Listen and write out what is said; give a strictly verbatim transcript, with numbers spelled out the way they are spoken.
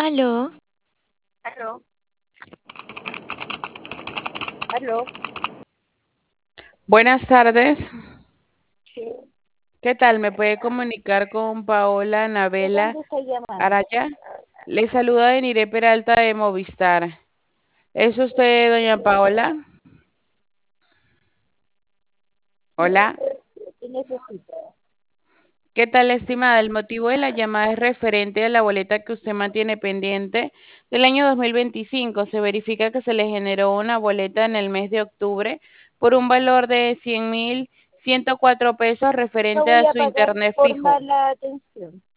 Aló, Aló, aló, Buenas tardes. sí. ¿Qué tal? ¿Me puede comunicar con Paola ¿De Navela dónde está llamando? Araya? Le saluda Deniré Peralta de Movistar. ¿Es usted, doña Paola? Hola. ¿Qué necesita? ¿Qué tal, estimada? El motivo de la llamada es referente a la boleta que usted mantiene pendiente del año dos mil veinticinco. Se verifica que se le generó una boleta en el mes de octubre por un valor de cien mil ciento cuatro pesos No referente voy a a su pagar internet por fijo. mala atención.